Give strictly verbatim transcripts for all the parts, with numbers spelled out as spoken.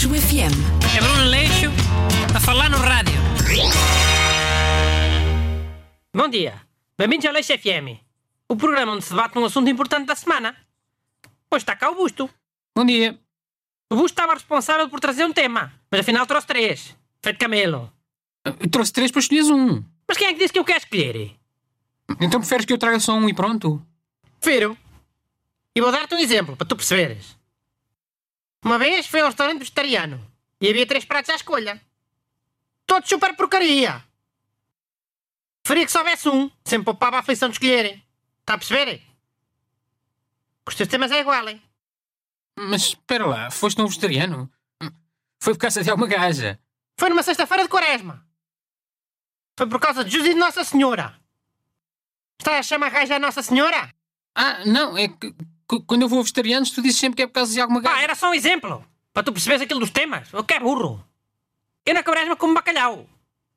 Aleixo F M. É Bruno Aleixo a falar no rádio. Bom dia. Bem-vindos ao Aleixo F M. O programa onde se debate um assunto importante da semana. Hoje está cá o Busto. Bom dia. O Busto estava responsável por trazer um tema, mas afinal trouxe três. Feito camelo. Eu trouxe três para escolheres um. Mas quem é que disse que eu quero escolher? Então preferes que eu traga só um e pronto? Prefiro. E vou dar-te um exemplo, para tu perceberes. Uma vez fui a um restaurante vegetariano e havia três pratos à escolha. Todos super porcaria. Preferia que só houvesse um, sempre poupava a aflição de escolherem. Está a perceber? Os teus temas é igual, hein? Mas espera lá, foste um vegetariano? Foi por causa de alguma gaja? Foi numa sexta-feira de quaresma. Foi por causa de Jesus e de Nossa Senhora. Está a chamar a gaja a Nossa Senhora? Ah, não, é que c- quando eu vou a vegetarianos tu dizes sempre que é por causa de alguma gaja. Ah, era só um exemplo. Para tu perceberes aquilo dos temas. Eu que é burro. Eu na quaresma como bacalhau.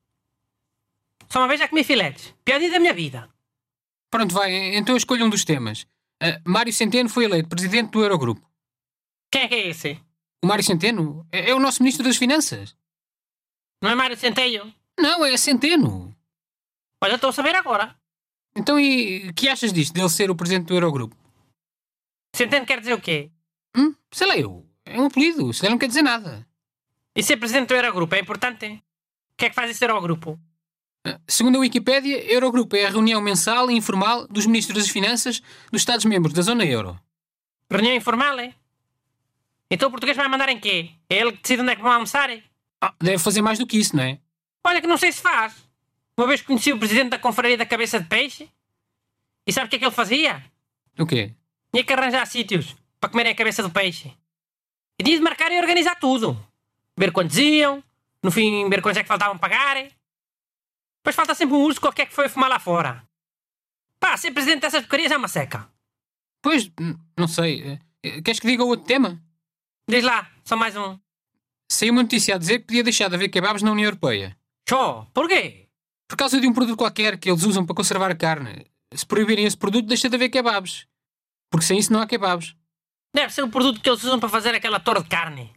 Só uma vez já comi filetes. Pior dia da minha vida. Pronto, vai, então eu escolho um dos temas. Ah, Mário Centeno foi eleito presidente do Eurogrupo. Quem é que é esse? O Mário Centeno é, é o nosso ministro das Finanças. Não é Mário Centeio? Não, é Centeno. Olha, estou a saber agora. Então e que achas disto, dele ser o presidente do Eurogrupo? Centeno quer dizer o quê? Hum? Sei lá eu. É um apelido, se calhar não quer dizer nada. E ser presidente do Eurogrupo é importante? O que é que faz isso ser Eurogrupo? Ah, Segundo a Wikipédia, Eurogrupo é a reunião mensal e informal dos ministros das Finanças dos Estados-membros da zona euro. Reunião informal, é? Então o português vai mandar em quê? É ele que decide onde é que vão almoçar, é? Ah, deve fazer mais do que isso, não é? Olha que não sei se faz. Uma vez conheci o presidente da confraria da cabeça de peixe. E sabe o que é que ele fazia? O quê? Tinha que arranjar sítios para comerem a cabeça do peixe. E tinha de marcar e organizar tudo. Ver quantos iam, no fim ver quantos é que faltavam pagar. Depois falta sempre um urso qualquer que foi fumar lá fora. Pá, ser presidente dessas porcarias é uma seca. Pois, n- não sei. Eh, Queres que diga outro tema? Diz lá, só mais um. Saiu uma notícia a dizer que podia deixar de haver kebabs na União Europeia. Show, porquê? Por causa de um produto qualquer que eles usam para conservar a carne. Se proibirem esse produto, deixa de haver kebabs. Porque sem isso não há kebabs. Deve ser o produto que eles usam para fazer aquela torre de carne.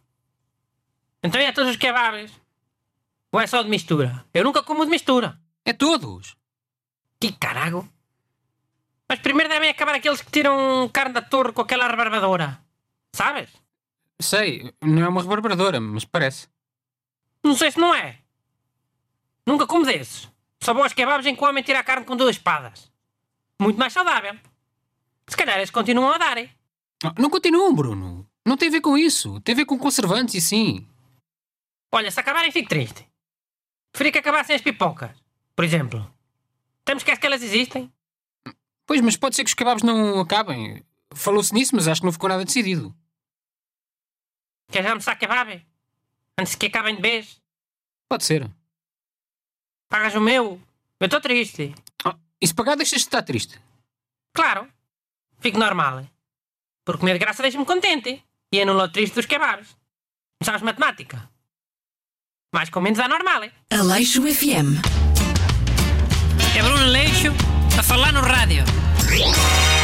Então é todos os kebabs? Ou é só de mistura? Eu nunca como de mistura. É todos. Que carago. Mas primeiro devem acabar aqueles que tiram carne da torre com aquela rebarbadora. Sabes? Sei, não é uma rebarbaradora, mas parece. Não sei se não é. Nunca como desses. Só vou aos kebabs em que o homem tira a carne com duas espadas. Muito mais saudável. Se calhar eles continuam a dar, hein? Não, não continuam, Bruno. Não tem a ver com isso. Tem a ver com conservantes e sim. Olha, se acabarem fico triste. Preferia que acabassem as pipocas, por exemplo. Temos que é que elas existem? Pois, mas pode ser que os kebabs não acabem. Falou-se nisso, mas acho que não ficou nada decidido. Queres almoçar kebab? Antes que acabem de vez? Pode ser. Pagas o meu? Eu estou triste. Ah, e se pagar, deixas de estar triste. Claro. Fico normal. Por comer de graça deixa-me contente. E anulo o triste dos kebabs. Não sabes matemática? Mais com menos dá normal, hein? Aleixo F M. É Bruno Aleixo a falar no rádio.